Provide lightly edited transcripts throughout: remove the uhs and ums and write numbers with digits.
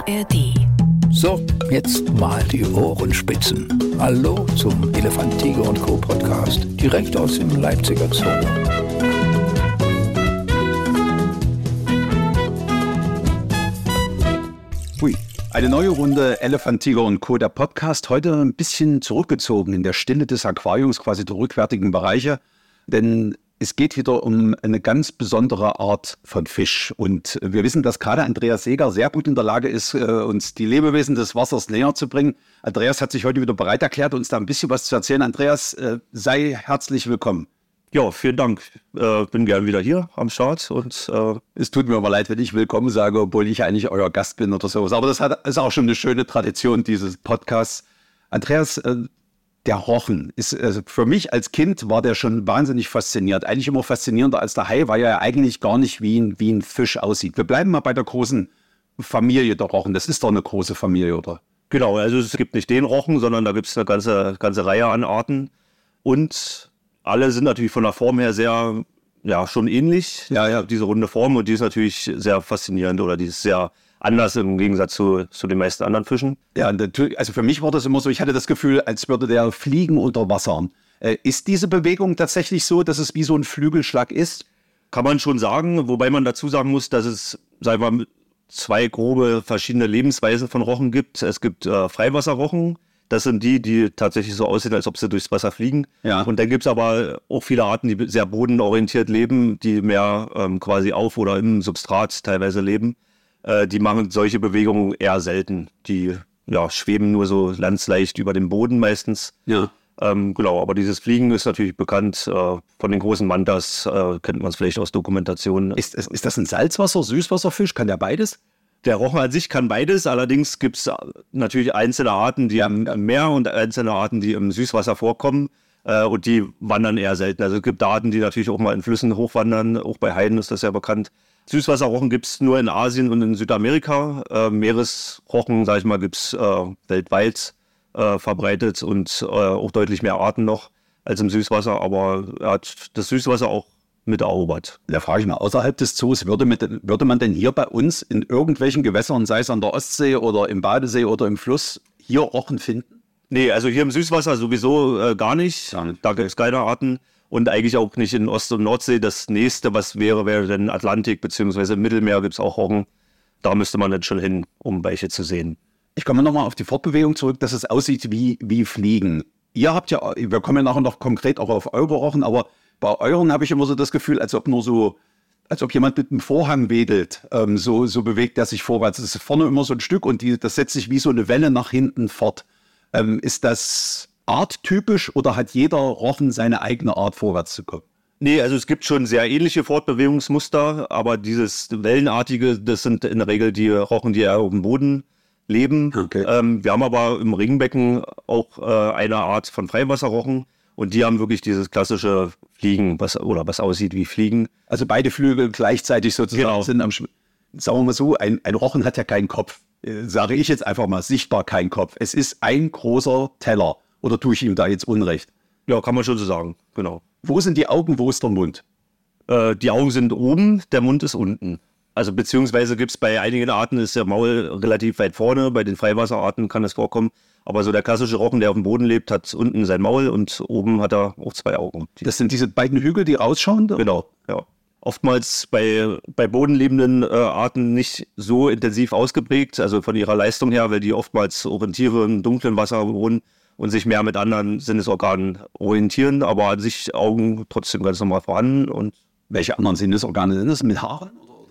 ARD. So, jetzt mal die Ohren spitzen. Hallo zum Elefant, Tiger und Co. Podcast, direkt aus dem Leipziger Zoo. Hui. Eine neue Runde Elefant, Tiger und Co. Der Podcast, heute ein bisschen zurückgezogen in der Stille des Aquariums, quasi der rückwärtigen Bereiche, denn es geht wieder um eine ganz besondere Art von Fisch. Und wir wissen, dass gerade Andreas Seeger sehr gut in der Lage ist, uns die Lebewesen des Wassers näher zu bringen. Andreas hat sich heute wieder bereit erklärt, uns da ein bisschen was zu erzählen. Andreas, sei herzlich willkommen. Ja, vielen Dank. Bin gern wieder hier am Start. Und es tut mir aber leid, wenn ich willkommen sage, obwohl ich eigentlich euer Gast bin oder sowas. Aber das ist auch schon eine schöne Tradition dieses Podcasts. Andreas, der Rochen ist, also für mich als Kind war der schon wahnsinnig faszinierend. Eigentlich immer faszinierender als der Hai, weil er ja eigentlich gar nicht wie ein Fisch aussieht. Wir bleiben mal bei der großen Familie der Rochen. Das ist doch eine große Familie, oder? Genau, also es gibt nicht den Rochen, sondern da gibt es eine ganze Reihe an Arten. Und alle sind natürlich von der Form her sehr, ja, schon ähnlich. Ja, diese runde Form, und die ist natürlich sehr faszinierend, oder die ist sehr anders im Gegensatz zu den meisten anderen Fischen. Ja, natürlich, also für mich war das immer so, ich hatte das Gefühl, als würde der fliegen unter Wasser. Ist diese Bewegung tatsächlich so, dass es wie so ein Flügelschlag ist? Kann man schon sagen, wobei man dazu sagen muss, dass es, sagen wir mal, zwei grobe verschiedene Lebensweisen von Rochen gibt. Es gibt Freiwasserrochen, das sind die tatsächlich so aussehen, als ob sie durchs Wasser fliegen. Ja. Und dann gibt es aber auch viele Arten, die sehr bodenorientiert leben, die mehr quasi auf oder im Substrat teilweise leben. Die machen solche Bewegungen eher selten. Die schweben nur so landsleicht über dem Boden meistens. Ja. Genau, aber dieses Fliegen ist natürlich bekannt von den großen Mantas, kennt man es vielleicht aus Dokumentationen. Ist das ein Salzwasser-, Süßwasserfisch? Kann der beides? Der Rochen an sich kann beides, allerdings gibt es natürlich einzelne Arten, die im Meer und einzelne Arten, die im Süßwasser vorkommen. Und die wandern eher selten. Also es gibt Arten, die natürlich auch mal in Flüssen hochwandern. Auch bei Haien ist das ja bekannt. Süßwasserrochen gibt es nur in Asien und in Südamerika. Meeresrochen, sag ich mal, gibt es weltweit verbreitet und auch deutlich mehr Arten noch als im Süßwasser. Aber er hat das Süßwasser auch mit erobert. Da frage ich mal, außerhalb des Zoos, würde man denn hier bei uns in irgendwelchen Gewässern, sei es an der Ostsee oder im Badesee oder im Fluss, hier Rochen finden? Nee, also hier im Süßwasser sowieso gar nicht. Da gibt es keine Arten. Und eigentlich auch nicht in Ost- und Nordsee. Das nächste, was wäre dann Atlantik, beziehungsweise im Mittelmeer gibt es auch Rochen. Da müsste man dann schon hin, um welche zu sehen. Ich komme nochmal auf die Fortbewegung zurück, dass es aussieht wie Fliegen. Ihr habt ja, wir kommen ja nachher noch konkret auch auf eure Rochen, aber bei euren habe ich immer so das Gefühl, als ob jemand mit einem Vorhang wedelt, so bewegt er sich vorwärts. Es ist vorne immer so ein Stück und das setzt sich wie so eine Welle nach hinten fort. Ist das arttypisch oder hat jeder Rochen seine eigene Art, vorwärts zu kommen? Nee, also es gibt schon sehr ähnliche Fortbewegungsmuster, aber dieses Wellenartige, das sind in der Regel die Rochen, die eher auf dem Boden leben. Okay. Wir haben aber im Ringbecken auch eine Art von Freiwasserrochen und die haben wirklich dieses klassische Fliegen, was aussieht wie Fliegen. Also beide Flügel gleichzeitig sozusagen sind am Sagen wir mal so, ein Rochen hat ja keinen Kopf. Sage ich jetzt einfach mal, sichtbar kein Kopf. Es ist ein großer Teller. Oder tue ich ihm da jetzt Unrecht? Ja, kann man schon so sagen, genau. Wo sind die Augen, wo ist der Mund? Die Augen sind oben, der Mund ist unten. Also beziehungsweise gibt es bei einigen Arten, ist der Maul relativ weit vorne, bei den Freiwasserarten kann das vorkommen. Aber so der klassische Rochen, der auf dem Boden lebt, hat unten sein Maul und oben hat er auch zwei Augen. Das sind diese beiden Hügel, die rausschauen? Genau, ja. Oftmals bei bodenlebenden Arten nicht so intensiv ausgeprägt, also von ihrer Leistung her, weil die oftmals Orientiere im dunklen Wasser wohnen und sich mehr mit anderen Sinnesorganen orientieren, aber an sich Augen trotzdem ganz normal vorhanden. Und welche anderen Sinnesorgane sind das? Mit Haaren?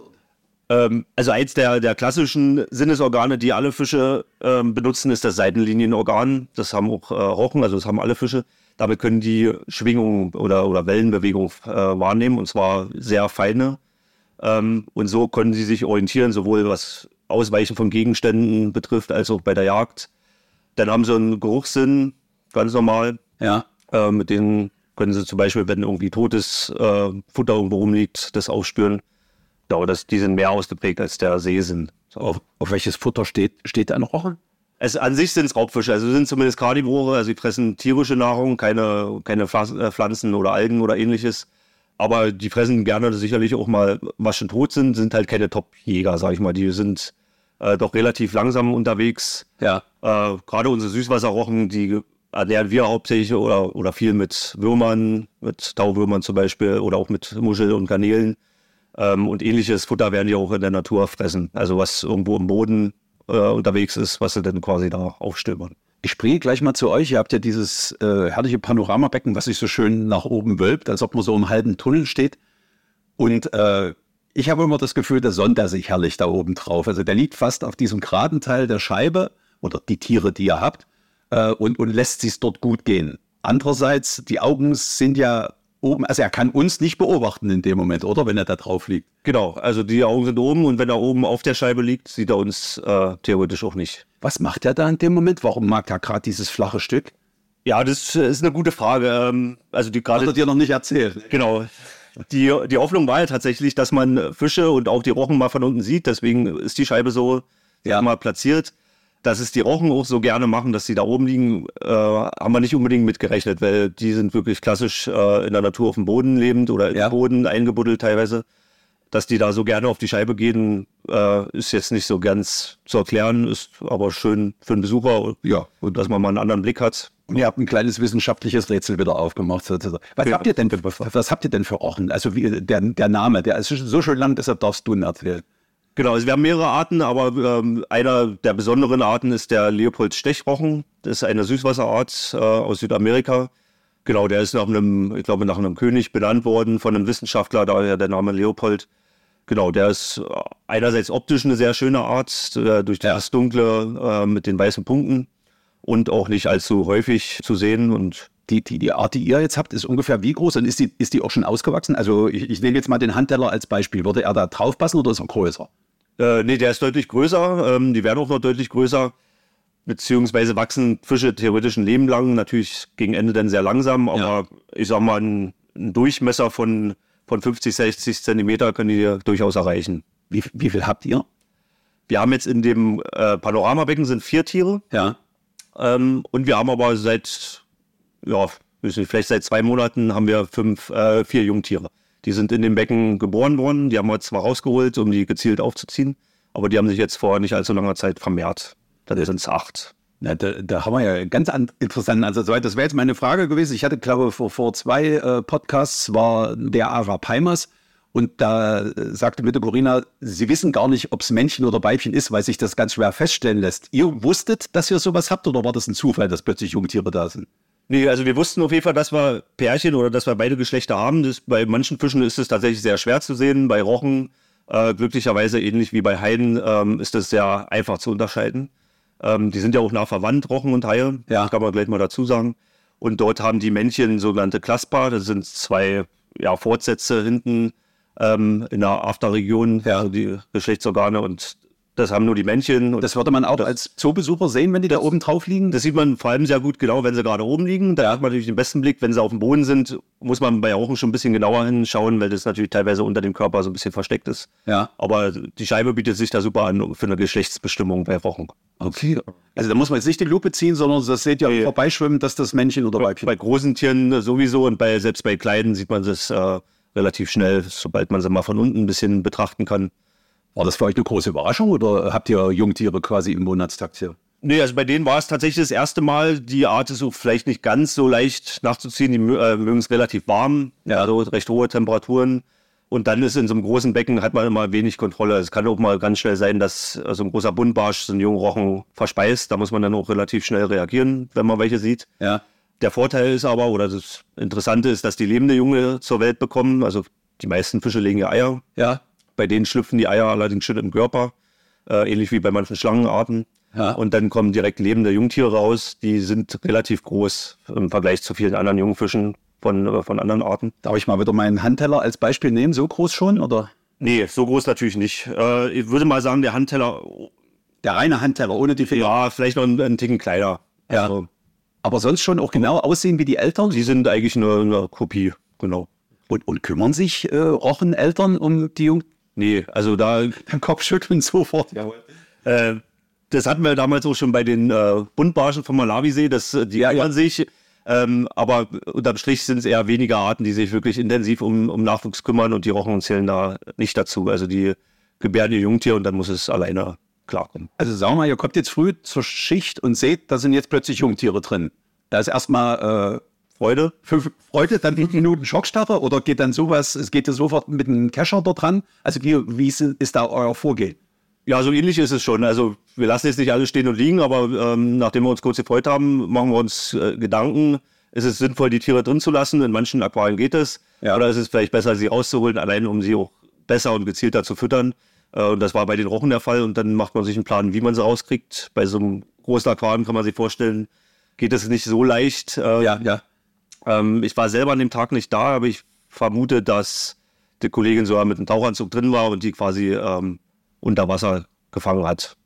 Also eins der klassischen Sinnesorgane, die alle Fische benutzen, ist das Seitenlinienorgan. Das haben auch Rochen, also das haben alle Fische. Damit können die Schwingungen oder Wellenbewegung wahrnehmen, und zwar sehr feine. Und so können sie sich orientieren, sowohl was Ausweichen von Gegenständen betrifft, als auch bei der Jagd. Dann haben sie einen Geruchssinn, ganz normal. Ja. Mit denen können sie zum Beispiel, wenn irgendwie totes Futter irgendwo rumliegt, das aufspüren. Ja, die sind mehr ausgeprägt als der Sehsinn. So. Auf welches Futter steht ein Rochen? An sich sind es Raubfische, also sind zumindest Karnivore, also sie fressen tierische Nahrung, keine Pflanzen oder Algen oder ähnliches. Aber die fressen gerne sicherlich auch mal, was schon tot sind halt keine Top-Jäger, sag ich mal. Die sind doch relativ langsam unterwegs. Ja. Gerade unsere Süßwasserrochen, die ernähren wir hauptsächlich oder viel mit Würmern, mit Tauwürmern zum Beispiel oder auch mit Muscheln und Garnelen. Und ähnliches Futter werden die auch in der Natur fressen. Also was irgendwo im Boden unterwegs ist, was sie dann quasi da aufstöbern. Ich springe gleich mal zu euch. Ihr habt ja dieses herrliche Panoramabecken, was sich so schön nach oben wölbt, als ob man so im halben Tunnel steht. Und ich habe immer das Gefühl, der sonnt er sich herrlich da oben drauf. Also der liegt fast auf diesem geraden Teil der Scheibe oder die Tiere, die ihr habt, und lässt sich dort gut gehen. Andererseits, die Augen sind ja oben, also er kann uns nicht beobachten in dem Moment, oder? Wenn er da drauf liegt. Genau, also die Augen sind oben und wenn er oben auf der Scheibe liegt, sieht er uns theoretisch auch nicht. Was macht er da in dem Moment? Warum mag er gerade dieses flache Stück? Ja, das ist eine gute Frage. Also die gerade. Hat er dir noch nicht erzählt? Genau. Die Hoffnung war ja tatsächlich, dass man Fische und auch die Rochen mal von unten sieht. Deswegen ist die Scheibe so mal platziert. Dass es die Rochen auch so gerne machen, dass sie da oben liegen, haben wir nicht unbedingt mitgerechnet, weil die sind wirklich klassisch in der Natur auf dem Boden lebend oder im Boden eingebuddelt teilweise. Dass die da so gerne auf die Scheibe gehen, ist jetzt nicht so ganz zu erklären, ist aber schön für einen Besucher, und dass man mal einen anderen Blick hat. Und ihr habt ein kleines wissenschaftliches Rätsel wieder aufgemacht. Was habt ihr denn für Rochen? Also der Name, der ist so schön lang, deshalb darfst du ihn erzählen. Genau, also wir haben mehrere Arten, aber einer der besonderen Arten ist der Leopold-Stechrochen. Das ist eine Süßwasserart aus Südamerika. Genau, der ist nach einem König benannt worden von einem Wissenschaftler, daher der Name Leopold. Genau, der ist einerseits optisch eine sehr schöne Art, durch das Dunkle mit den weißen Punkten und auch nicht allzu häufig zu sehen. Und die Art, die ihr jetzt habt, ist ungefähr wie groß? Und ist die auch schon ausgewachsen? Also ich nehme jetzt mal den Handteller als Beispiel. Würde er da drauf passen oder ist er größer? Nee, der ist deutlich größer. Die werden auch noch deutlich größer. Beziehungsweise wachsen Fische theoretisch ein Leben lang. Natürlich gegen Ende dann sehr langsam. Aber ich sag mal, ein Durchmesser von 50, 60 Zentimeter können die durchaus erreichen. Wie viel habt ihr? Wir haben jetzt in dem Panoramabecken sind 4 Tiere. Ja. Und wir haben aber vielleicht seit 2 Monaten haben wir 4 Jungtiere. Die sind in dem Becken geboren worden. Die haben wir zwar rausgeholt, um die gezielt aufzuziehen, aber die haben sich jetzt vor nicht allzu langer Zeit vermehrt. Dann sind es 8. Na, da haben wir ja ganz interessanten Ansatz. Das wäre jetzt meine Frage gewesen. Ich hatte, glaube ich, vor 2 Podcasts war der Arapaimas und da sagte Mitte Corinna, Sie wissen gar nicht, ob es Männchen oder Weibchen ist, weil sich das ganz schwer feststellen lässt. Ihr wusstet, dass ihr sowas habt oder war das ein Zufall, dass plötzlich Jungtiere da sind? Nee, also wir wussten auf jeden Fall, dass wir Pärchen oder dass wir beide Geschlechter haben. Bei manchen Fischen ist es tatsächlich sehr schwer zu sehen. Bei Rochen, glücklicherweise ähnlich wie bei Haien, ist es sehr einfach zu unterscheiden. Die sind ja auch nah verwandt, Rochen und Haie. Ja. Das kann man gleich mal dazu sagen. Und dort haben die Männchen sogenannte Claspa. Das sind 2 Fortsätze hinten in der Afterregion, also die Geschlechtsorgane. Und das haben nur die Männchen. Und das würde man auch als Zoobesucher sehen, wenn die da oben drauf liegen? Das sieht man vor allem sehr gut, genau, wenn sie gerade oben liegen. Da hat man natürlich den besten Blick. Wenn sie auf dem Boden sind, muss man bei Rochen schon ein bisschen genauer hinschauen, weil das natürlich teilweise unter dem Körper so ein bisschen versteckt ist. Ja. Aber die Scheibe bietet sich da super an für eine Geschlechtsbestimmung bei Rochen. Okay. Also da muss man jetzt nicht die Lupe ziehen, sondern das seht ihr vorbeischwimmen, dass das Männchen oder Weibchen. Bei großen Tieren sowieso und selbst bei kleinen sieht man das relativ schnell, sobald man sie mal von unten ein bisschen betrachten kann. War das für euch eine große Überraschung oder habt ihr Jungtiere quasi im Monatstakt hier? Nee, also bei denen war es tatsächlich das erste Mal. Die Art ist so vielleicht nicht ganz so leicht nachzuziehen. Die mögen es relativ warm, also recht hohe Temperaturen. Und dann ist in so einem großen Becken, hat man immer wenig Kontrolle. Es kann auch mal ganz schnell sein, dass so ein großer Buntbarsch so einen jungen Rochen verspeist. Da muss man dann auch relativ schnell reagieren, wenn man welche sieht. Ja. Der Vorteil ist aber, oder das Interessante ist, dass die lebende Junge zur Welt bekommen. Also die meisten Fische legen ja Eier. Ja. Bei denen schlüpfen die Eier allerdings schon im Körper, ähnlich wie bei manchen Schlangenarten. Ja. Und dann kommen direkt lebende Jungtiere raus. Die sind relativ groß im Vergleich zu vielen anderen Jungfischen von anderen Arten. Darf ich mal wieder meinen Handteller als Beispiel nehmen? So groß schon, oder? Nee, so groß natürlich nicht. Ich würde mal sagen, der Handteller... Der reine Handteller, ohne die Finger? Ja, vielleicht noch einen Ticken kleiner. Ja. Also, aber sonst schon auch genau aussehen wie die Eltern? Die sind eigentlich eine Kopie, genau. Und kümmern sich Rocheneltern um die Jungtiere? Nee, also da... Den Kopf schütteln sofort. Das hatten wir damals auch schon bei den Buntbarschen vom Malawisee, die kümmern sich. Aber unterm Strich sind es eher weniger Arten, die sich wirklich intensiv um Nachwuchs kümmern und die Rochen zählen da nicht dazu. Also die gebären ihr Jungtier und dann muss es alleine klarkommen. Also sagen wir mal, ihr kommt jetzt früh zur Schicht und seht, da sind jetzt plötzlich Jungtiere drin. Da ist erstmal Freude, dann 5 Minuten Schockstarre oder geht dann sowas, es geht ja sofort mit einem Kescher da dran? Also wie ist da euer Vorgehen? Ja, so ähnlich ist es schon. Also wir lassen jetzt nicht alles stehen und liegen, aber nachdem wir uns kurz gefreut haben, machen wir uns Gedanken, ist es sinnvoll, die Tiere drin zu lassen? In manchen Aquarien geht es. Ja. Oder ist es vielleicht besser, sie rauszuholen, allein um sie auch besser und gezielter zu füttern? Und das war bei den Rochen der Fall. Und dann macht man sich einen Plan, wie man sie rauskriegt. Bei so einem großen Aquarium kann man sich vorstellen, geht es nicht so leicht. Ich war selber an dem Tag nicht da, aber ich vermute, dass die Kollegin sogar mit einem Tauchanzug drin war und die quasi unter Wasser gefangen hat.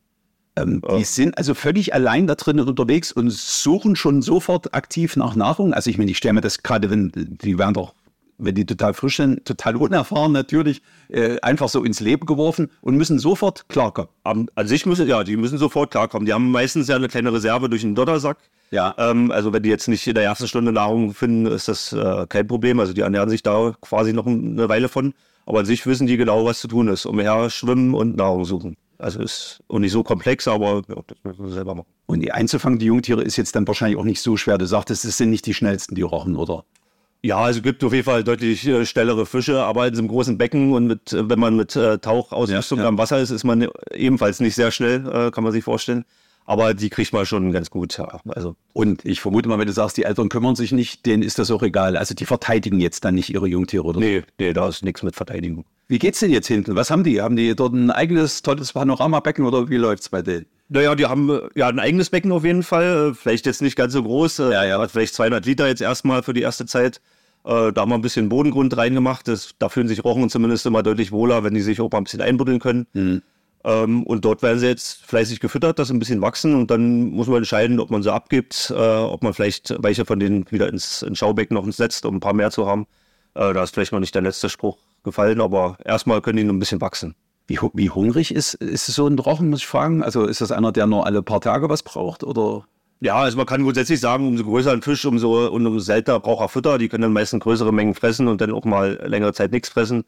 Die sind also völlig allein da drin unterwegs und suchen schon sofort aktiv nach Nahrung. Also ich meine, ich stelle mir das gerade, die werden doch, wenn die total frisch sind, total unerfahren natürlich, einfach so ins Leben geworfen und müssen sofort klarkommen. An sich die müssen sofort klarkommen. Die haben meistens ja eine kleine Reserve durch einen Dottersack. Ja. Also wenn die jetzt nicht in der ersten Stunde Nahrung finden, ist das kein Problem. Also die ernähren sich da quasi noch eine Weile von. Aber an sich wissen die genau, was zu tun ist. Umher schwimmen und Nahrung suchen. Also ist auch nicht so komplex, aber ja, das müssen wir selber machen. Und die einzufangen, die Jungtiere, ist jetzt dann wahrscheinlich auch nicht so schwer. Du sagtest, es sind nicht die schnellsten, die Rochen, oder? Ja, also es gibt auf jeden Fall deutlich schnellere Fische, aber in so einem großen Becken und wenn man mit Tauchausrüstung am Wasser ist man ebenfalls nicht sehr schnell, kann man sich vorstellen. Aber die kriegt man schon ganz gut. Ja. Also. Und ich vermute mal, wenn du sagst, die Eltern kümmern sich nicht, denen ist das auch egal. Also die verteidigen jetzt dann nicht ihre Jungtiere, oder? Nee, da ist nichts mit Verteidigung. Wie geht's denn jetzt hinten? Was haben die? Haben die dort ein eigenes tolles Panoramabecken oder wie läuft's bei denen? Naja, die haben ja ein eigenes Becken auf jeden Fall. Vielleicht jetzt nicht ganz so groß. Hat vielleicht 200 Liter jetzt erstmal für die erste Zeit. Da haben wir ein bisschen Bodengrund reingemacht. Da fühlen sich Rochen zumindest immer deutlich wohler, wenn die sich auch mal ein bisschen einbuddeln können. Mhm. Und dort werden sie jetzt fleißig gefüttert, dass sie ein bisschen wachsen. Und dann muss man entscheiden, ob man sie abgibt, ob man vielleicht welche von denen wieder ins Schaubecken noch setzt, um ein paar mehr zu haben. Da ist vielleicht noch nicht der letzte Spruch gefallen, aber erstmal können die noch ein bisschen wachsen. Wie hungrig ist so ein Rochen, muss ich fragen? Also ist das einer, der nur alle paar Tage was braucht, oder? Ja, also man kann grundsätzlich sagen, umso größer ein Fisch, umso seltener braucht er Futter. Die können dann meistens größere Mengen fressen und dann auch mal längere Zeit nichts fressen.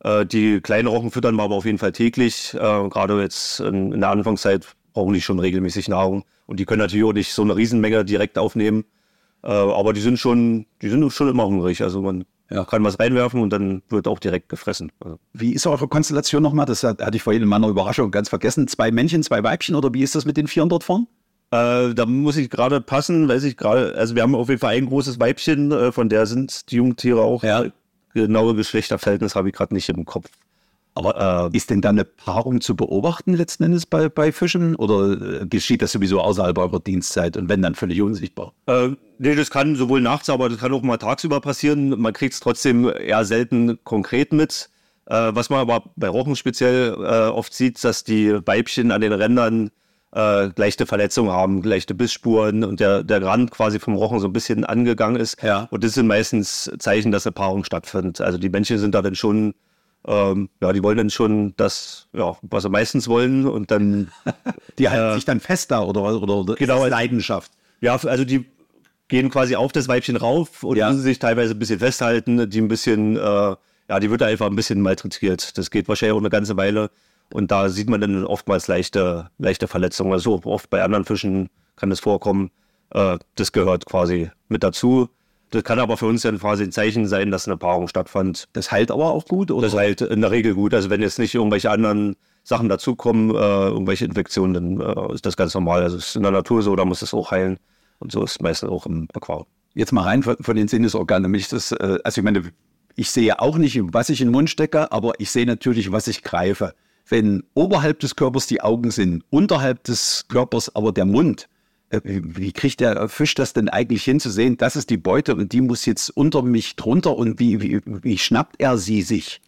Die kleinen Rochen füttern wir aber auf jeden Fall täglich. Gerade jetzt in der Anfangszeit brauchen die schon regelmäßig Nahrung. Und die können natürlich auch nicht so eine Riesenmenge direkt aufnehmen. Aber die sind schon immer hungrig. Also man kann was reinwerfen und dann wird auch direkt gefressen. Also. Wie ist eure Konstellation nochmal? Das hatte ich vorhin in meiner Überraschung ganz vergessen. 2 Männchen, 2 Weibchen oder wie ist das mit den 4 dort vorn? Da muss ich gerade passen, also wir haben auf jeden Fall ein großes Weibchen, von der sind die Jungtiere auch. Ja. Genaue Geschlechterverhältnis habe ich gerade nicht im Kopf. Aber ist denn da eine Paarung zu beobachten letzten Endes bei Fischen? Oder geschieht das sowieso außerhalb eurer Dienstzeit und wenn dann völlig unsichtbar? Nee, das kann sowohl nachts, aber das kann auch mal tagsüber passieren. Man kriegt es trotzdem eher selten konkret mit. Was man aber bei Rochen speziell oft sieht, dass die Weibchen an den Rändern leichte Verletzungen haben, leichte Bissspuren und der Rand quasi vom Rochen so ein bisschen angegangen ist. Ja. Und das sind meistens Zeichen, dass eine Paarung stattfindet. Also die Männchen sind da dann schon, die wollen dann schon das, was sie meistens wollen und dann... Die halten sich dann fest da oder genau, Leidenschaft. Ja, also die gehen quasi auf das Weibchen rauf und müssen sich teilweise ein bisschen festhalten, die ein bisschen, die wird einfach ein bisschen malträtiert. Das geht wahrscheinlich auch eine ganze Weile. Und da sieht man dann oftmals leichte Verletzungen. Also oft bei anderen Fischen kann das vorkommen. Das gehört quasi mit dazu. Das kann aber für uns dann quasi ein Zeichen sein, dass eine Paarung stattfand. Das heilt aber auch gut, oder? Das heilt in der Regel gut. Also wenn jetzt nicht irgendwelche anderen Sachen dazukommen, irgendwelche Infektionen, dann ist das ganz normal. Also es ist in der Natur so, da muss es auch heilen. Und so ist es meistens auch im Aquarium. Jetzt mal rein von den Sinnesorganen. Ich meine, ich sehe auch nicht, was ich in den Mund stecke, aber ich sehe natürlich, was ich greife. Wenn oberhalb des Körpers die Augen sind, unterhalb des Körpers aber der Mund, wie kriegt der Fisch das denn eigentlich hin zu sehen, das ist die Beute und die muss jetzt unter mich drunter und wie schnappt er sie sich?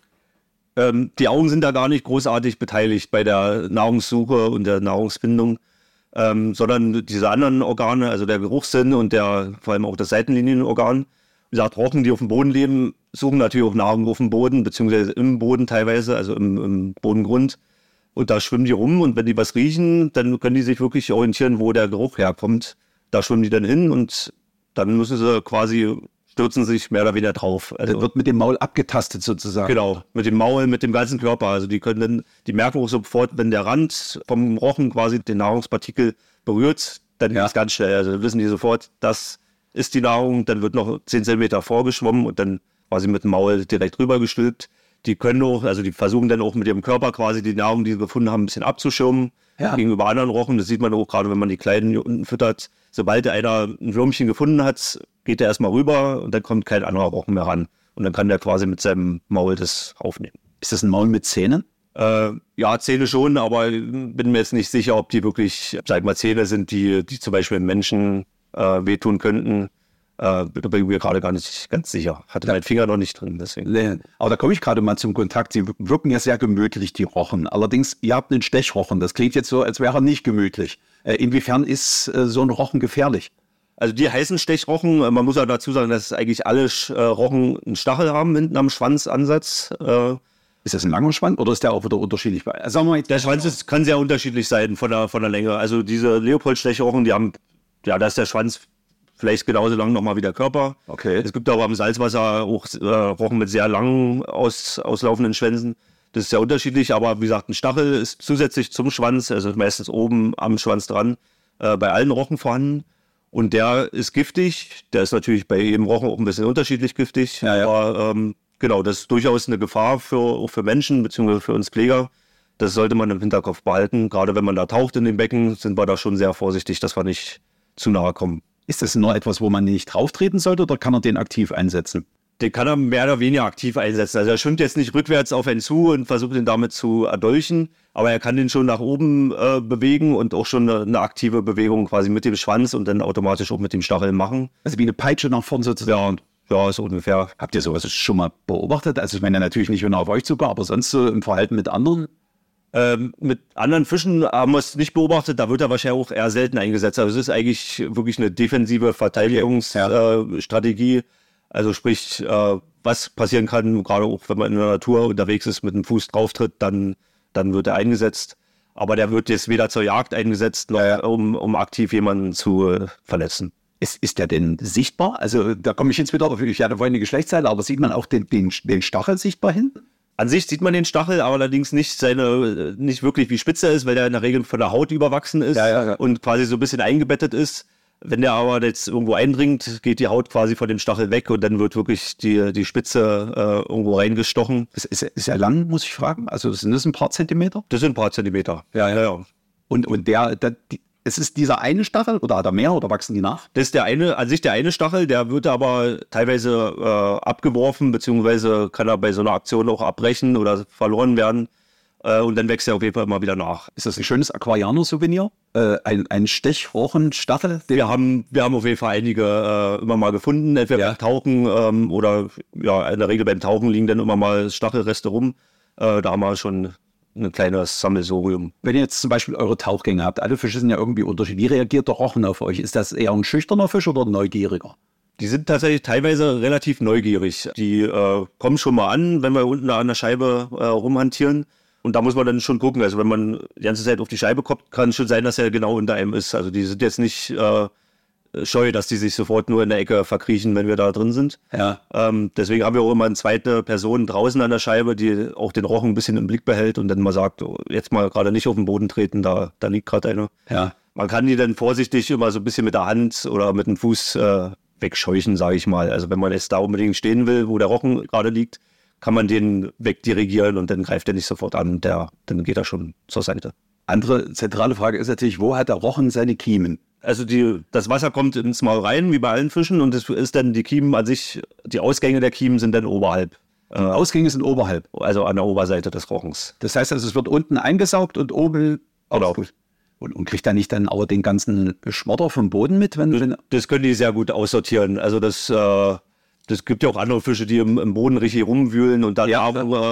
Die Augen sind da gar nicht großartig beteiligt bei der Nahrungssuche und der Nahrungsfindung, sondern diese anderen Organe, also der Geruchssinn und vor allem auch das Seitenlinienorgan. Wie gesagt, Rochen, die auf dem Boden leben, suchen natürlich auch Nahrung auf dem Boden, beziehungsweise im Boden teilweise, also im Bodengrund. Und da schwimmen die rum und wenn die was riechen, dann können die sich wirklich orientieren, wo der Geruch herkommt. Da schwimmen die dann hin und dann müssen sie quasi stürzen sich mehr oder weniger drauf. Also, wird mit dem Maul abgetastet sozusagen. Genau, mit dem Maul, mit dem ganzen Körper. Also die merken auch sofort, wenn der Rand vom Rochen quasi den Nahrungspartikel berührt, dann ist es ganz schnell. Also dann wissen die sofort, das ist die Nahrung, dann wird noch 10 Zentimeter vorgeschwommen und dann quasi mit dem Maul direkt rübergestülpt. Die können auch, also die versuchen dann auch mit ihrem Körper quasi die Nahrung, die sie gefunden haben, ein bisschen abzuschirmen gegenüber anderen Rochen. Das sieht man auch gerade, wenn man die Kleinen hier unten füttert. Sobald einer ein Würmchen gefunden hat, geht er erstmal rüber und dann kommt kein anderer Rochen mehr ran. Und dann kann der quasi mit seinem Maul das aufnehmen. Ist das ein Maul mit Zähnen? Ja, Zähne schon, aber bin mir jetzt nicht sicher, ob die wirklich, sag ich mal, Zähne sind, die zum Beispiel im Menschen wehtun könnten. Da bin ich mir gerade gar nicht ganz sicher. Hatte meinen Finger noch nicht drin, deswegen. Nee. Aber da komme ich gerade mal zum Kontakt. Sie wirken ja sehr gemütlich, die Rochen. Allerdings, ihr habt einen Stechrochen. Das klingt jetzt so, als wäre er nicht gemütlich. Inwiefern ist so ein Rochen gefährlich? Also die heißen Stechrochen, man muss ja dazu sagen, dass eigentlich alle Rochen einen Stachel haben, hinten am Schwanzansatz. Ist das ein langer Schwanz oder ist der auch wieder unterschiedlich? Sagen wir mal, der Schwanz kann sehr unterschiedlich sein von der Länge. Also diese Leopold-Stechrochen, die haben, ja, da ist der Schwanz vielleicht genauso lang nochmal wie der Körper. Okay. Es gibt aber im Salzwasser auch Rochen mit sehr langen, auslaufenden Schwänzen. Das ist sehr unterschiedlich, aber wie gesagt, ein Stachel ist zusätzlich zum Schwanz, also meistens oben am Schwanz dran, bei allen Rochen vorhanden. Und der ist giftig. Der ist natürlich bei jedem Rochen auch ein bisschen unterschiedlich giftig. Ja. Aber genau, das ist durchaus eine Gefahr auch für Menschen, beziehungsweise für uns Pfleger. Das sollte man im Hinterkopf behalten. Gerade wenn man da taucht in dem Becken, sind wir da schon sehr vorsichtig, dass wir nicht zu nahe kommen. Ist das nur etwas, wo man nicht drauf treten sollte oder kann er den aktiv einsetzen? Den kann er mehr oder weniger aktiv einsetzen. Also er schwimmt jetzt nicht rückwärts auf einen zu und versucht ihn damit zu erdolchen, aber er kann den schon nach oben bewegen und auch schon eine aktive Bewegung quasi mit dem Schwanz und dann automatisch auch mit dem Stachel machen. Also wie eine Peitsche nach vorn sozusagen? Ja, so ungefähr. Habt ihr sowas schon mal beobachtet? Also ich meine natürlich nicht, wenn er auf euch zugeht, aber sonst so im Verhalten mit anderen? Mit anderen Fischen haben wir es nicht beobachtet, da wird er wahrscheinlich auch eher selten eingesetzt. Also es ist eigentlich wirklich eine defensive Verteidigungsstrategie. Also sprich, was passieren kann, gerade auch wenn man in der Natur unterwegs ist, mit dem Fuß drauf tritt, dann wird er eingesetzt. Aber der wird jetzt weder zur Jagd eingesetzt, noch um aktiv jemanden zu verletzen. Ist der denn sichtbar? Also da komme ich jetzt wieder auf, ich hatte vorhin die Geschlechtsteile, aber sieht man auch den Stachel sichtbar hinten? An sich sieht man den Stachel, aber allerdings nicht wirklich wie spitz er ist, weil der in der Regel von der Haut überwachsen ist und quasi so ein bisschen eingebettet ist. Wenn der aber jetzt irgendwo eindringt, geht die Haut quasi von dem Stachel weg und dann wird wirklich die Spitze irgendwo reingestochen. Ist er lang, muss ich fragen? Also sind das ein paar Zentimeter? Das sind ein paar Zentimeter. Ja. Und es ist dieser eine Stachel oder hat er mehr oder wachsen die nach? Das ist an sich der eine Stachel, der wird aber teilweise abgeworfen, beziehungsweise kann er bei so einer Aktion auch abbrechen oder verloren werden. Und dann wächst er auf jeden Fall immer wieder nach. Ist das ein schönes Aquarianer-Souvenir? Ein Stechrochen-Stachel? Wir haben auf jeden Fall einige immer mal gefunden, entweder beim Tauchen oder ja, in der Regel beim Tauchen liegen dann immer mal Stachelreste rum. Da haben wir schon ein kleines Sammelsurium. Wenn ihr jetzt zum Beispiel eure Tauchgänge habt, alle Fische sind ja irgendwie unterschiedlich. Wie reagiert der Rochen auf euch? Ist das eher ein schüchterner Fisch oder ein neugieriger? Die sind tatsächlich teilweise relativ neugierig. Die kommen schon mal an, wenn wir unten an der Scheibe rumhantieren. Und da muss man dann schon gucken. Also wenn man die ganze Zeit auf die Scheibe kommt, kann es schon sein, dass er genau unter einem ist. Also die sind jetzt nicht scheu, dass die sich sofort nur in der Ecke verkriechen, wenn wir da drin sind. Ja. Deswegen haben wir auch immer eine zweite Person draußen an der Scheibe, die auch den Rochen ein bisschen im Blick behält und dann mal sagt, oh, jetzt mal gerade nicht auf den Boden treten, da liegt gerade einer. Ja. Man kann die dann vorsichtig immer so ein bisschen mit der Hand oder mit dem Fuß wegscheuchen, sage ich mal. Also wenn man jetzt da unbedingt stehen will, wo der Rochen gerade liegt, kann man den wegdirigieren und dann greift er nicht sofort an, dann geht er schon zur Seite. Andere zentrale Frage ist natürlich, wo hat der Rochen seine Kiemen? Also das Wasser kommt ins Maul rein, wie bei allen Fischen, und das ist dann die Kiemen an sich, die Ausgänge der Kiemen sind dann oberhalb. Ausgänge sind oberhalb? Also an der Oberseite des Rochens. Das heißt also, es wird unten eingesaugt und oben... Genau. Und kriegt er nicht dann aber den ganzen Schmodder vom Boden mit? Das können die sehr gut aussortieren. Also das gibt ja auch andere Fische, die im Boden richtig rumwühlen und dann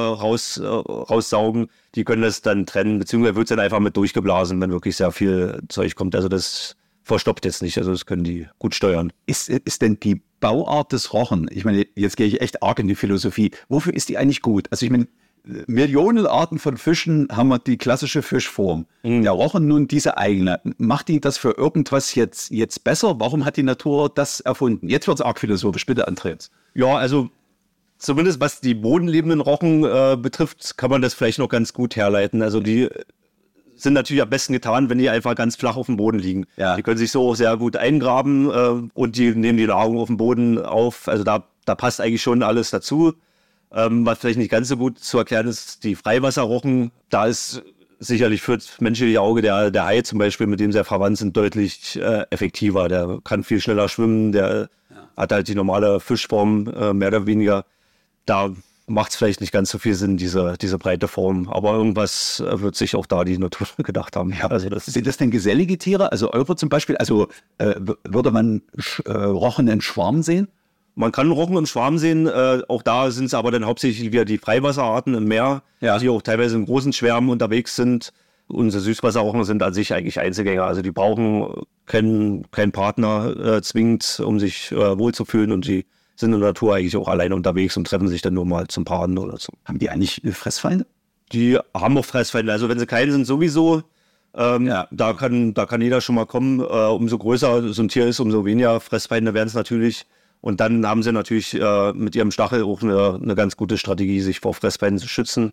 raussaugen. Die können das dann trennen, beziehungsweise wird es dann einfach mit durchgeblasen, wenn wirklich sehr viel Zeug kommt. Also das verstoppt jetzt nicht, also das können die gut steuern. Ist denn die Bauart des Rochen, ich meine, jetzt gehe ich echt arg in die Philosophie, wofür ist die eigentlich gut? Also ich meine, Millionen Arten von Fischen haben wir die klassische Fischform. Der Rochen nun diese eigene. Macht ihn das für irgendwas jetzt besser? Warum hat die Natur das erfunden? Jetzt wird es arg philosophisch. Bitte, Andreas. Ja, also zumindest was die bodenlebenden Rochen betrifft, kann man das vielleicht noch ganz gut herleiten. Also die sind natürlich am besten getan, wenn die einfach ganz flach auf dem Boden liegen. Ja. Die können sich so auch sehr gut eingraben und die nehmen die Nahrung auf dem Boden auf. Also da passt eigentlich schon alles dazu. Was vielleicht nicht ganz so gut zu erklären ist, die Freiwasserrochen, da ist sicherlich für das menschliche Auge der Hai zum Beispiel, mit dem sie verwandt sind, deutlich effektiver. Der kann viel schneller schwimmen, der hat halt die normale Fischform, mehr oder weniger. Da macht es vielleicht nicht ganz so viel Sinn, diese breite Form. Aber irgendwas wird sich auch da die Natur gedacht haben. Ja, also sind das denn gesellige Tiere? Also eure zum Beispiel, würde man Rochen in Schwarm sehen? Man kann Rochen im Schwarm sehen, auch da sind es aber dann hauptsächlich wieder die Freiwasserarten im Meer, die auch teilweise in großen Schwärmen unterwegs sind. Unsere Süßwasserrochen sind an sich eigentlich Einzelgänger, also die brauchen keinen Partner zwingend, um sich wohlzufühlen, und die sind in der Natur eigentlich auch alleine unterwegs und treffen sich dann nur mal zum Paaren oder so. Haben die eigentlich Fressfeinde? Die haben auch Fressfeinde, also wenn sie keine sind sowieso. Da kann jeder schon mal kommen. Umso größer so ein Tier ist, umso weniger Fressfeinde werden es natürlich. Und dann haben sie natürlich mit ihrem Stachel auch eine ganz gute Strategie, sich vor Fressfeinden zu schützen.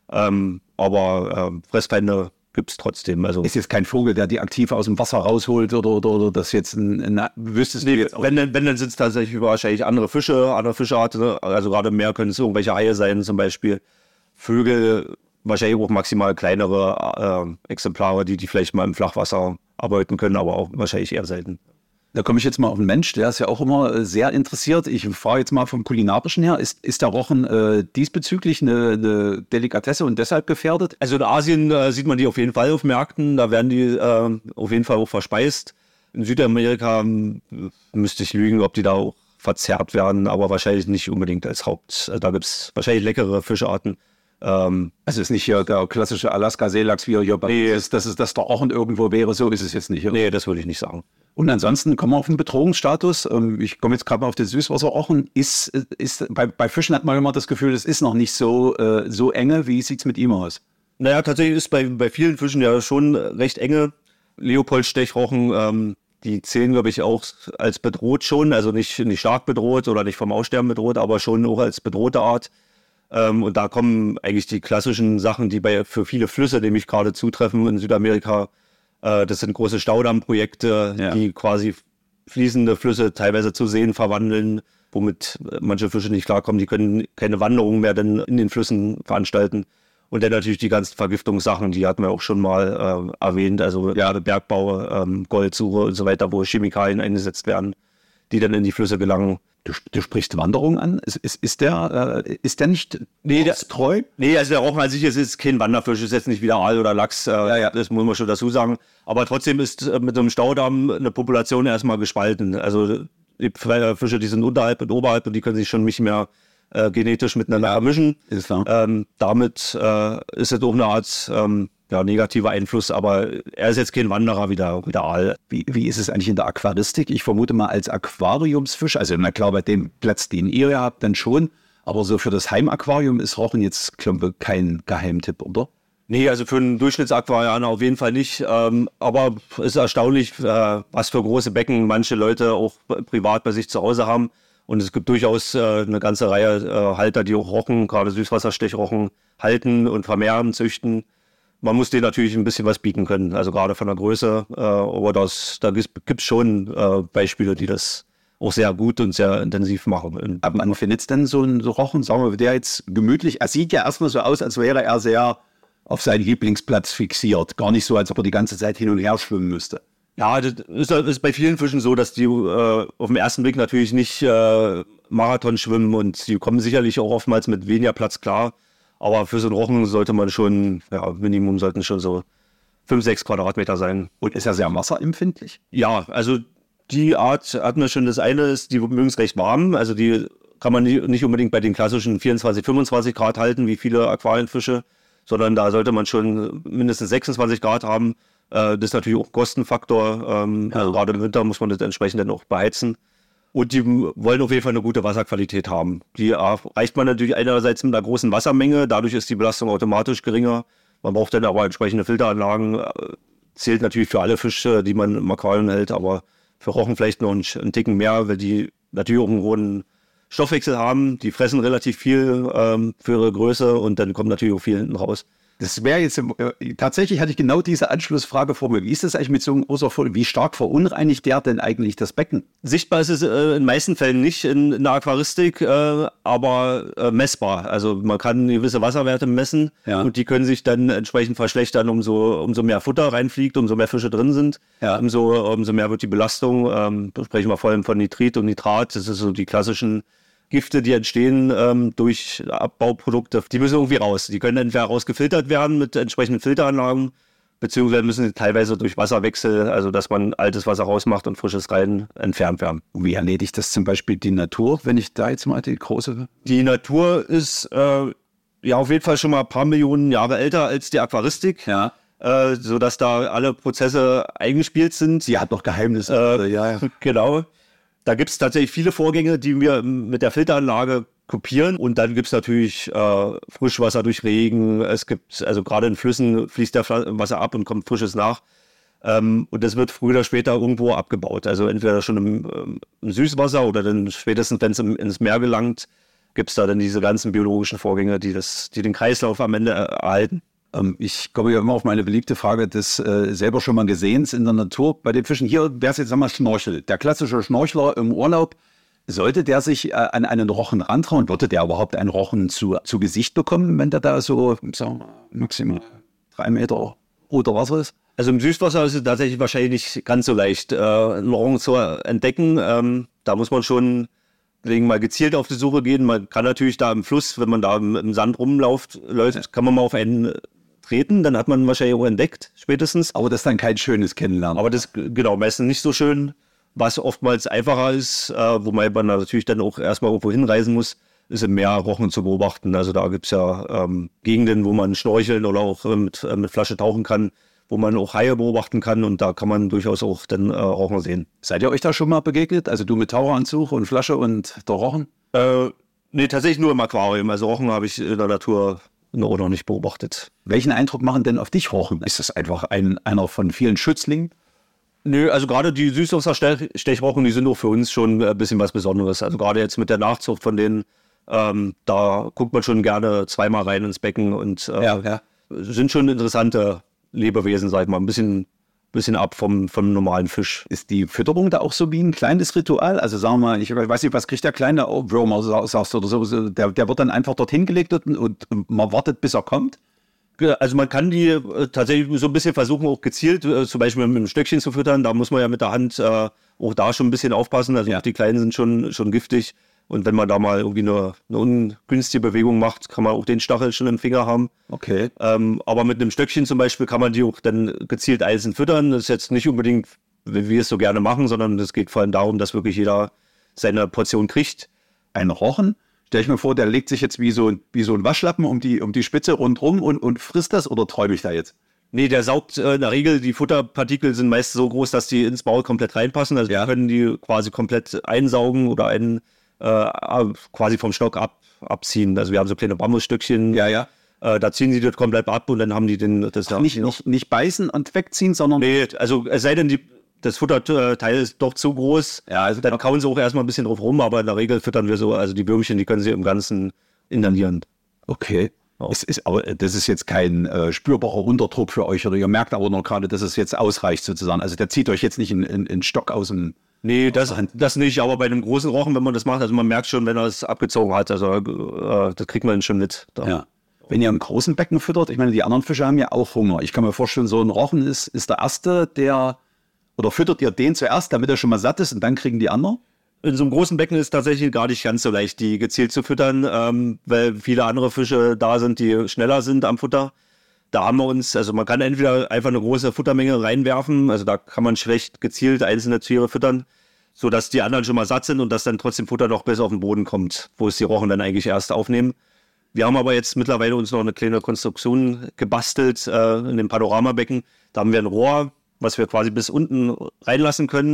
Aber Fressfeinde gibt es trotzdem. Also ist jetzt kein Vogel, der die aktiv aus dem Wasser rausholt oder das jetzt wüsstest du jetzt auch? Wenn dann sind es tatsächlich wahrscheinlich andere Fischarten. Also gerade im Meer können es irgendwelche Haie sein zum Beispiel. Vögel, wahrscheinlich auch maximal kleinere Exemplare, die vielleicht mal im Flachwasser arbeiten können, aber auch wahrscheinlich eher selten. Da komme ich jetzt mal auf einen Mensch, der ist ja auch immer sehr interessiert. Ich frage jetzt mal vom Kulinarischen her, ist der Rochen diesbezüglich eine Delikatesse und deshalb gefährdet? Also in Asien sieht man die auf jeden Fall auf Märkten, da werden die auf jeden Fall auch verspeist. In Südamerika müsste ich lügen, ob die da auch verzehrt werden, aber wahrscheinlich nicht unbedingt als Haupt. Da gibt es wahrscheinlich leckere Fischarten. Also ist nicht hier der klassische Alaska-Seelachs, wie er hier ist, dass der Rochen irgendwo wäre, so ist es jetzt nicht. Oder? Nee, das würde ich nicht sagen. Und ansonsten kommen wir auf den Bedrohungsstatus. Ich komme jetzt gerade mal auf den Süßwasserrochen. Bei Fischen hat man immer das Gefühl, es ist noch nicht so enge. Wie sieht es mit ihm aus? Naja, tatsächlich ist bei vielen Fischen ja schon recht enge. Leopoldstechrochen, die zählen, glaube ich, auch als bedroht schon. Also nicht stark bedroht oder nicht vom Aussterben bedroht, aber schon auch als bedrohte Art. Und da kommen eigentlich die klassischen Sachen, die für viele Flüsse nämlich gerade zutreffen in Südamerika. Das sind große Staudammprojekte, die quasi fließende Flüsse teilweise zu Seen verwandeln, womit manche Fische nicht klarkommen. Die können keine Wanderung mehr dann in den Flüssen veranstalten. Und dann natürlich die ganzen Vergiftungssachen, die hatten wir auch schon mal erwähnt. Also Bergbau, Goldsuche und so weiter, wo Chemikalien eingesetzt werden, die dann in die Flüsse gelangen. Du sprichst Wanderung an? Ist der nicht treu? Nee, also der Rochen an sich ist kein Wanderfisch, ist jetzt nicht wie der Aal oder Lachs, das muss man schon dazu sagen. Aber trotzdem ist mit so einem Staudamm eine Population erstmal gespalten. Also die Fische, die sind unterhalb und oberhalb und die können sich schon nicht mehr genetisch miteinander vermischen. Ist klar. Damit ist es auch eine Art negativer Einfluss, aber er ist jetzt kein Wanderer wie der Aal. Wie ist es eigentlich in der Aquaristik? Ich vermute mal als Aquariumsfisch, also na klar, bei dem Platz, den ihr habt, dann schon, aber so für das Heimaquarium ist Rochen jetzt, glaube ich, kein Geheimtipp, oder? Nee, also für einen Durchschnittsaquarianer auf jeden Fall nicht, aber es ist erstaunlich, was für große Becken manche Leute auch privat bei sich zu Hause haben. Und es gibt durchaus eine ganze Reihe Halter, die auch Rochen, gerade Süßwasserstechrochen, halten und vermehren, züchten. Man muss denen natürlich ein bisschen was bieten können, also gerade von der Größe. Aber da gibt es schon Beispiele, die das auch sehr gut und sehr intensiv machen. Aber man findet es denn so einen Rochen, sagen wir, der jetzt gemütlich, er sieht ja erstmal so aus, als wäre er sehr auf seinen Lieblingsplatz fixiert. Gar nicht so, als ob er die ganze Zeit hin und her schwimmen müsste. Ja, das ist bei vielen Fischen so, dass die auf den ersten Blick natürlich nicht Marathon schwimmen und die kommen sicherlich auch oftmals mit weniger Platz klar. Aber für so einen Rochen sollte man schon, Minimum sollten schon so 5-6 Quadratmeter sein. Und ist er sehr wasserempfindlich? Ja, also die Art hatten wir schon. Das eine ist, die mögen es recht warm. Also die kann man nicht unbedingt bei den klassischen 24, 25 Grad halten, wie viele Aquarienfische, sondern da sollte man schon mindestens 26 Grad haben. Das ist natürlich auch ein Kostenfaktor. Also gerade im Winter muss man das entsprechend dann auch beheizen. Und die wollen auf jeden Fall eine gute Wasserqualität haben. Die erreicht man natürlich einerseits mit einer großen Wassermenge, dadurch ist die Belastung automatisch geringer. Man braucht dann aber entsprechende Filteranlagen, zählt natürlich für alle Fische, die man im Aquarium hält, aber für Rochen vielleicht noch einen Ticken mehr, weil die natürlich auch einen hohen Stoffwechsel haben. Die fressen relativ viel für ihre Größe und dann kommt natürlich auch viel hinten raus. Das wäre jetzt, tatsächlich hatte ich genau diese Anschlussfrage vor mir. Wie ist das eigentlich mit so einem großen Vogel? Wie stark verunreinigt der denn eigentlich das Becken? Sichtbar ist es in den meisten Fällen nicht in der Aquaristik, aber messbar. Also man kann gewisse Wasserwerte messen und die können sich dann entsprechend verschlechtern, umso mehr Futter reinfliegt, umso mehr Fische drin sind, umso mehr wird die Belastung. Sprechen wir vor allem von Nitrit und Nitrat, das ist so die klassischen Gifte, die entstehen durch Abbauprodukte, die müssen irgendwie raus. Die können entweder rausgefiltert werden mit entsprechenden Filteranlagen, beziehungsweise müssen sie teilweise durch Wasserwechsel, also dass man altes Wasser rausmacht und frisches rein, entfernt werden. Und wie erledigt das zum Beispiel die Natur, wenn ich da jetzt mal die große... Die Natur ist auf jeden Fall schon mal ein paar Millionen Jahre älter als die Aquaristik. Ja. Sodass da alle Prozesse eingespielt sind. Sie hat noch Geheimnisse. Genau. Da gibt es tatsächlich viele Vorgänge, die wir mit der Filteranlage kopieren. Und dann gibt es natürlich Frischwasser durch Regen. Es gibt, also gerade in Flüssen fließt der Wasser ab und kommt Frisches nach. Und das wird früher oder später irgendwo abgebaut. Also entweder schon im Süßwasser oder dann spätestens, wenn es ins Meer gelangt, gibt es da dann diese ganzen biologischen Vorgänge, die den Kreislauf am Ende erhalten. Ich komme ja immer auf meine beliebte Frage des selber schon mal Gesehens in der Natur. Bei den Fischen hier wäre es jetzt einmal Schnorchel. Der klassische Schnorchler im Urlaub, sollte der sich an einen Rochen rantrauen? Würde der überhaupt einen Rochen zu Gesicht bekommen, wenn der da so, sagen wir, maximal 3 Meter unter Wasser ist? Also im Süßwasser ist es tatsächlich wahrscheinlich nicht ganz so leicht, einen Rochen zu entdecken. Da muss man schon mal gezielt auf die Suche gehen. Man kann natürlich da im Fluss, wenn man da im Sand rumläuft, kann man mal auf einen treten, dann hat man wahrscheinlich auch entdeckt, spätestens. Aber das ist dann kein schönes Kennenlernen. Aber das, genau, meistens nicht so schön. Was oftmals einfacher ist, wobei man natürlich dann auch erstmal irgendwo hinreisen muss, ist im Meer Rochen zu beobachten. Also da gibt es ja Gegenden, wo man schnorcheln oder auch mit Flasche tauchen kann, wo man auch Haie beobachten kann und da kann man durchaus auch dann Rochen sehen. Seid ihr euch da schon mal begegnet? Also du mit Taucheranzug und Flasche und der Rochen? Nee, tatsächlich nur im Aquarium. Also Rochen habe ich in der Natur noch nicht beobachtet. Welchen Eindruck machen denn auf dich Rochen? Ist das einfach einer von vielen Schützlingen? Nö, also gerade die Süßwasserstechrochen, die sind auch für uns schon ein bisschen was Besonderes. Also gerade jetzt mit der Nachzucht von denen, da guckt man schon gerne zweimal rein ins Becken und sind schon interessante Lebewesen, sag ich mal, ein bisschen ab vom normalen Fisch. Ist die Fütterung da auch so wie ein kleines Ritual? Also sagen wir mal, ich weiß nicht, was kriegt der kleine Würmer, sagst du, oder so, der wird dann einfach dorthin gelegt und man wartet, bis er kommt? Also man kann die tatsächlich so ein bisschen versuchen, auch gezielt zum Beispiel mit einem Stöckchen zu füttern. Da muss man ja mit der Hand auch da schon ein bisschen aufpassen. Also auch die Kleinen sind schon giftig. Und wenn man da mal irgendwie eine ungünstige Bewegung macht, kann man auch den Stachel schon im Finger haben. Okay. Aber mit einem Stöckchen zum Beispiel kann man die auch dann gezielt einzeln füttern. Das ist jetzt nicht unbedingt, wie wir es so gerne machen, sondern es geht vor allem darum, dass wirklich jeder seine Portion kriegt. Ein Rochen, stell ich mir vor, der legt sich jetzt wie so ein Waschlappen um die Spitze rundherum und frisst das, oder träume ich da jetzt? Nee, der saugt in der Regel, die Futterpartikel sind meist so groß, dass die ins Maul komplett reinpassen. Also wir können die quasi komplett einsaugen oder quasi vom Stock abziehen. Also wir haben so kleine Bambusstückchen. Da ziehen sie das komplett ab und dann haben die nicht beißen und wegziehen, sondern... Nee, also es sei denn, das Futterteil ist doch zu groß. Ja, also dann kauen sie auch erstmal ein bisschen drauf rum, aber in der Regel füttern wir so, also die Würmchen, die können sie im Ganzen inhalieren. Okay. Oh. Aber das ist jetzt kein spürbarer Unterdruck für euch, oder ihr merkt aber noch gerade, dass es jetzt ausreicht sozusagen. Also der zieht euch jetzt nicht in Stock aus dem... Nee, das nicht, aber bei einem großen Rochen, wenn man das macht, also man merkt schon, wenn er es abgezogen hat, also das kriegt man schon mit. Da. Ja. Wenn ihr im großen Becken füttert, ich meine, die anderen Fische haben ja auch Hunger. Ich kann mir vorstellen, so ein Rochen ist der erste, oder füttert ihr den zuerst, damit er schon mal satt ist und dann kriegen die anderen? In so einem großen Becken ist es tatsächlich gar nicht ganz so leicht, die gezielt zu füttern, weil viele andere Fische da sind, die schneller sind am Futter. Da haben wir uns, also man kann entweder einfach eine große Futtermenge reinwerfen, also da kann man schlecht gezielt einzelne Tiere füttern, sodass die anderen schon mal satt sind und dass dann trotzdem Futter noch bis auf den Boden kommt, wo es die Rochen dann eigentlich erst aufnehmen. Wir haben aber jetzt mittlerweile uns noch eine kleine Konstruktion gebastelt in dem Panoramabecken. Da haben wir ein Rohr, was wir quasi bis unten reinlassen können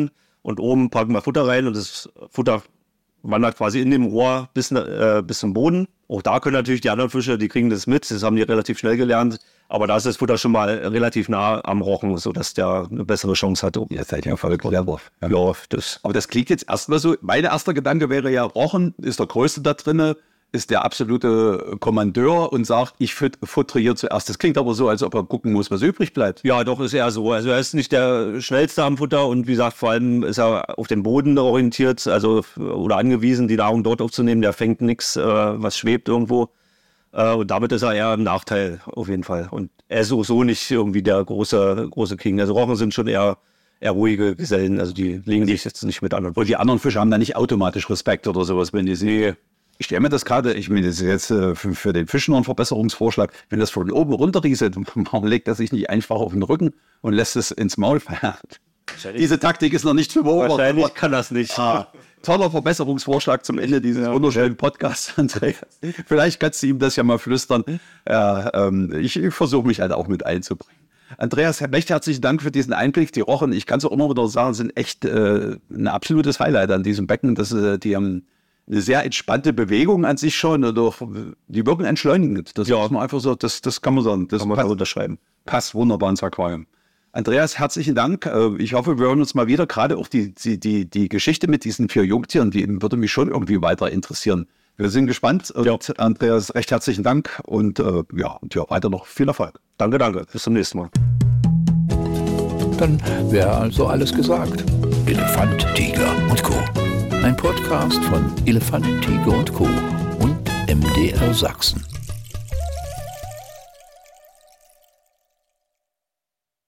und oben packen wir Futter rein und das Futter wandert quasi in dem Rohr bis zum Boden. Auch da können natürlich die anderen Fische, die kriegen das mit, das haben die relativ schnell gelernt, aber da ist das Futter schon mal relativ nah am Rochen, sodass der eine bessere Chance hat. Ihr seid ja verrückt clever. Ja, das. Aber das klingt jetzt erstmal so, mein erster Gedanke wäre ja, Rochen ist der Größte da drinne, ist der absolute Kommandeur und sagt, ich futtere hier zuerst. Das klingt aber so, als ob er gucken muss, was übrig bleibt. Ja, doch, ist eher so. Also er ist nicht der Schnellste am Futter und wie gesagt, vor allem ist er auf den Boden orientiert, also oder angewiesen, die Nahrung dort aufzunehmen. Der fängt nichts, was schwebt irgendwo. Und damit ist er eher im Nachteil auf jeden Fall. Und er ist so nicht irgendwie der große King. Also Rochen sind schon eher ruhige Gesellen, also die legen sich jetzt nicht mit anderen. Und die anderen Fische haben da nicht automatisch Respekt oder sowas, wenn die sehen. Ich stelle mir das gerade, ich meine, das ist jetzt für den Fisch noch ein Verbesserungsvorschlag, wenn das von oben runterrieselt, warum legt er sich nicht einfach auf den Rücken und lässt es ins Maul fallen? Diese Taktik ist noch nicht zu beobachten. Wahrscheinlich kann das nicht. Toller Verbesserungsvorschlag zum Ende dieses wunderschönen Podcasts, Andreas. Vielleicht kannst du ihm das ja mal flüstern. Ich versuche mich halt auch mit einzubringen. Andreas, recht herzlichen Dank für diesen Einblick. Die Rochen, ich kann es auch immer wieder sagen, sind echt ein absolutes Highlight an diesem Becken. Die haben eine sehr entspannte Bewegung an sich schon. Die wirken entschleunigend. Das muss man einfach so, das kann man sagen. Das kann man unterschreiben. Passt wunderbar ins Aquarium. Andreas, herzlichen Dank. Ich hoffe, wir hören uns mal wieder. Gerade auch die Geschichte mit diesen 4 Jungtieren, die würde mich schon irgendwie weiter interessieren. Wir sind gespannt. Und Andreas, recht herzlichen Dank und weiter noch viel Erfolg. Danke. Bis zum nächsten Mal. Dann wäre also alles gesagt. Elefant, Tiger und Co. Ein Podcast von Elefant, Tiger und Co. und MDR Sachsen.